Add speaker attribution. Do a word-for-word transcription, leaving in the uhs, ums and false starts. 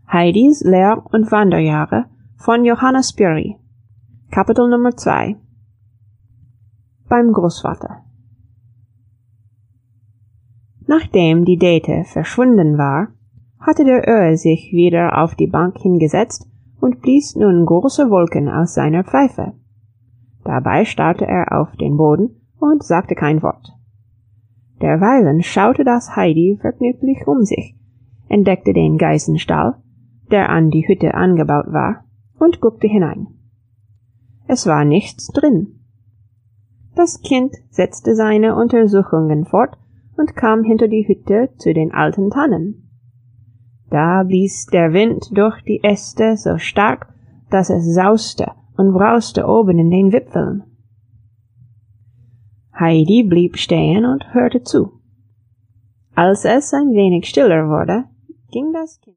Speaker 1: Heidis Lehr- und Wanderjahre von Johanna Spyri. Kapitel Nummer zwei. Beim Großvater. Nachdem die Dete verschwunden war, hatte der Öhi sich wieder auf die Bank hingesetzt und blies nun große Wolken aus seiner Pfeife. Dabei starrte er auf den Boden und sagte kein Wort. Derweilen schaute das Heidi vergnüglich um sich, entdeckte den Geißenstall, der an die Hütte angebaut war, und guckte hinein. Es war nichts drin. Das Kind setzte seine Untersuchungen fort und kam hinter die Hütte zu den alten Tannen. Da blies der Wind durch die Äste so stark, dass es sauste und brauste oben in den Wipfeln. Heidi blieb stehen und hörte zu. Als es ein wenig stiller wurde, ging das Kind